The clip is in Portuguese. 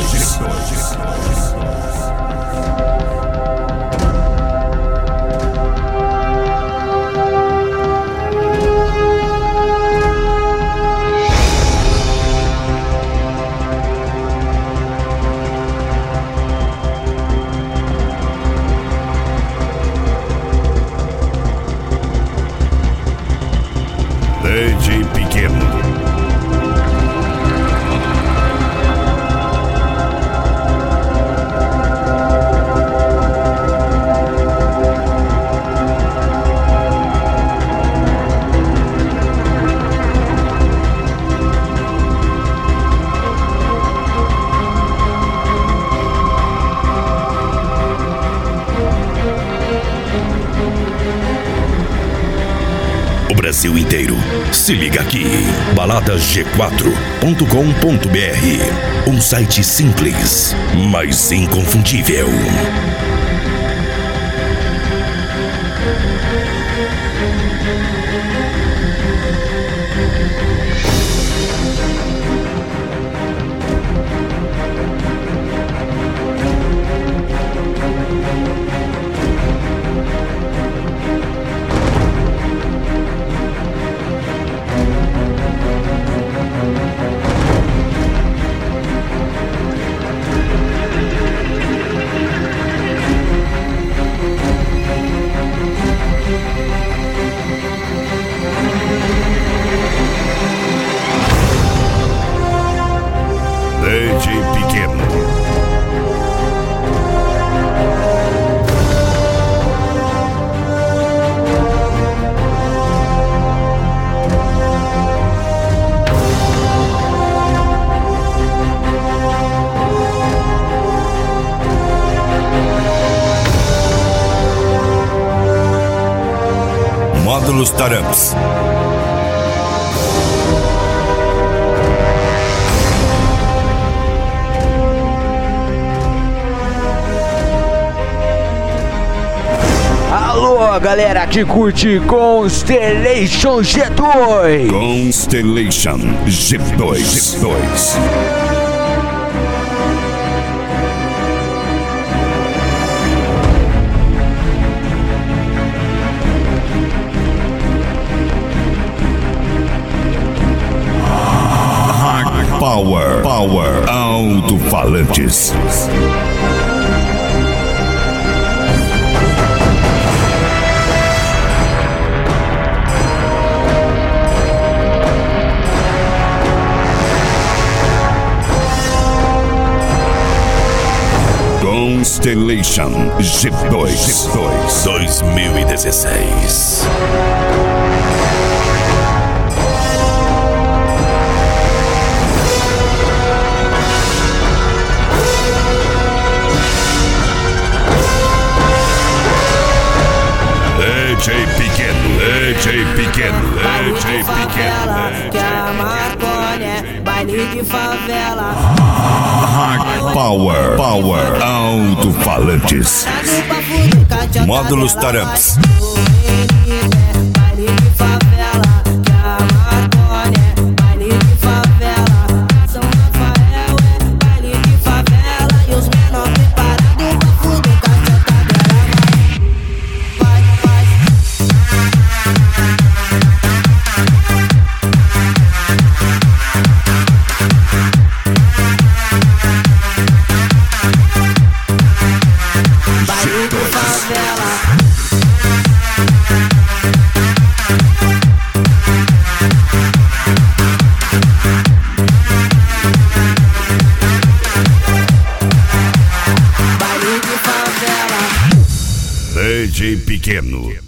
DJ Pequeno. Brasil inteiro, se liga aqui. baladasg4.com.br, um site simples, mas inconfundível. DJ Pequeno. Módulos Taramps. Alô, galera que curte Constellation G2. Constellation G2. Power Alto-Falantes. Constellation G2 2016. DJ Pequeno. Que a maconha é baile de favela. Power Alto-Falantes. Módulos Taramps. Baile de favela. Que a maconha é baile de favela. São Rafael é baile de favela. E os menores preparados pra fuder cachaçadeira. Vai. Baile de favela. Baile de favela. DJ Pequeno.